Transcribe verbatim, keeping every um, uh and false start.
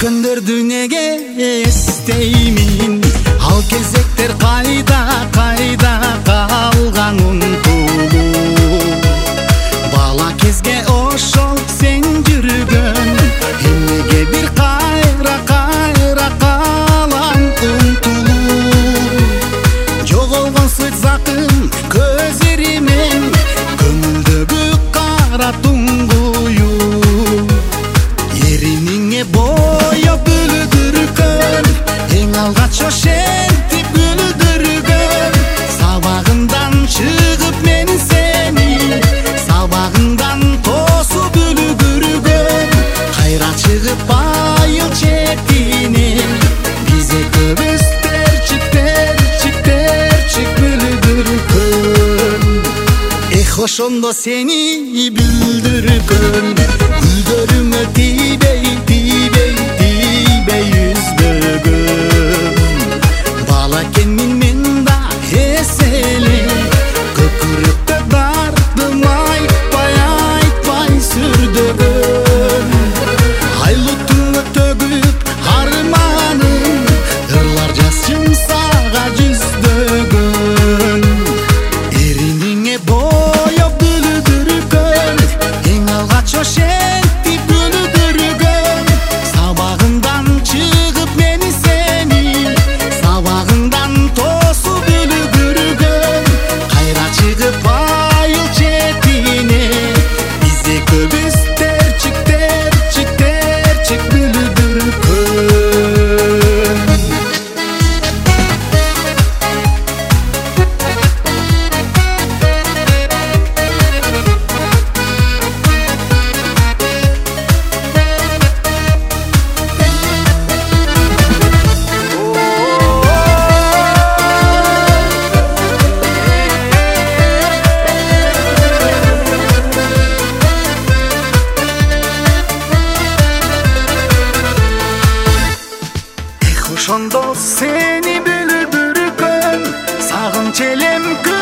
күндөрдү неге эстеймин, ал кезектер кайда кайда калган унутулуп. Бала кезге ошол сен жүргөн, эмнеге бир кайра кайра калам умтулуп. Жоголгон сыйзакым көзлеримен, көңүлдөгү кара туңгую. Эриниңе боёп бүлдүргөн, эң алгач ошентип бүлдүргөн. Сабагымдан чыгып мен сени, сабагымдан тосуп бүлдүргөн. Кайра чыгып айыл четине, бизе көбүз терчик терчик терчик бүлдүргөн. Эх, ошондо сени бүлдүргөн, гүлдөрүңө тийбей тийбей тийбей үзбөгөн. Бала экенмин мен да эселе, көкүрөктө дартым айтпай айтпай сүрдөгөн. Айлы түнү төгүп арманым, ырлар жаз жымсага жүздөгөн. Эриниңе боёп бүлдүргөн, эң алгач ошентип бүлдүргөн. Сабагымдан чыгып мен сени, сабагымдан тосуп бүлдүргөн. Кайра чыгып айыл четине, бизе көбүз терчик терчик терчик бүлдүргөн. Ошондо сени бүлдүргөн, сагынч элем